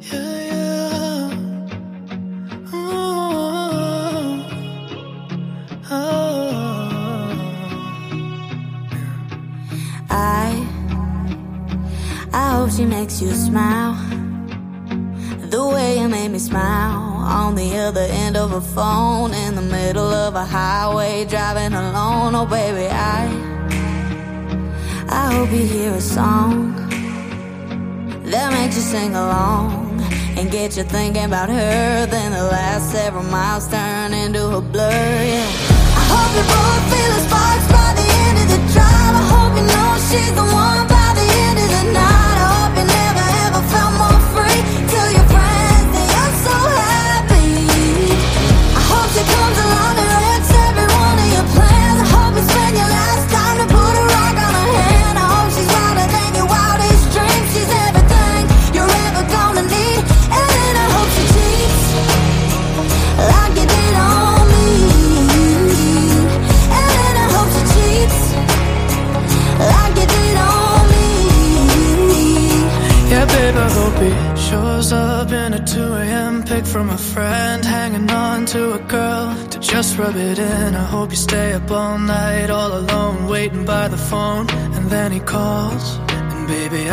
Yeah, yeah. Ooh, oh. I hope she makes you smile the way you made me smile on the other end of a phone in the middle of a highway driving alone. Oh baby, I hope you hear a song that makes you sing along and get you thinking about her. Then the last several miles turn into a blur, yeah. I hope you both feel the sparks by the end of the drive. I hope you know she's the one by the end of the night. I hope you never ever felt more free. Tell your friends that you're so happy. I hope she comes along and wrecks every one of your plans. I hope you spend your last time to put a rock on her hand. I hope she's wilder than your wildest dreams. She's everything you're ever gonna need. And then I hope she cheats like you did on me. And then I hope she cheats like you did on me. Yeah, babe, I hope he shows up in a 2 a.m. pic from a friend, hanging on to a girl to just rub it in. I hope you stay up all night, all alone, waiting by the phone, and then he calls. And baby,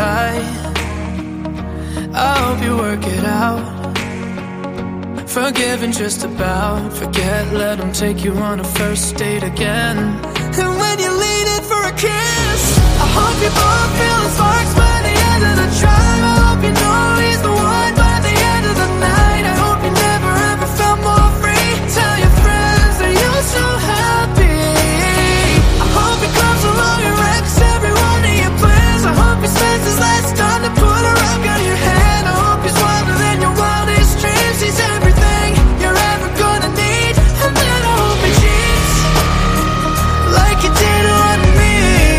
I hope you work it out. Forgiving just about, forget, let him take you on a first date again. And when you lean in for a kiss, I hope you both feel the sparks by the end of the drive. I hope you know he's the one by the end of the night. I hope you never ever felt more free. Tell your friends that you're so happy. I hope he comes along and wrecks every one of your plans. I hope he spends his last time to put a rock on your hand. I hope he's wilder than your wildest dreams. He's everything you're ever gonna need. And then I hope he cheats like you did on me.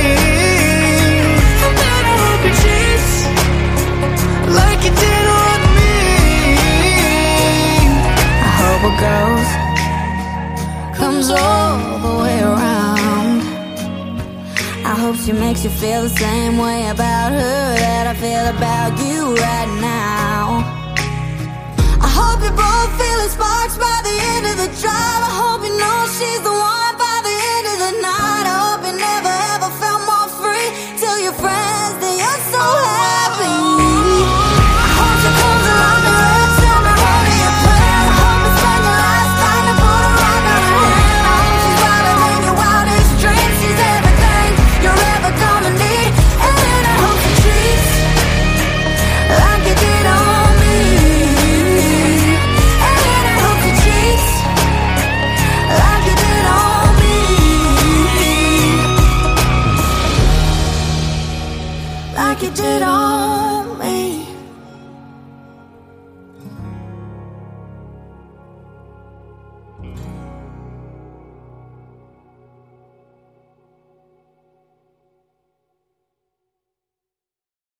And then I hope he cheats like you did on me. I hope a ghost comes all the way around. I hope she makes you feel the same way about her that I feel about you right now. I hope you both feel the sparks by the end of the drive. I hope you know she's the one by the end of the night. I hope you never ever felt more free. Tell your friends that you're so happy. I hope she comes along and wrecks every one of your plans. I hope you spend your last time to put a rock on her hand. I hope she's wilder than your wildest dreams. She's everything you're ever gonna need. And then I hope she cheats like you did on me. And then I hope she cheats like you did on me. Like you did on me.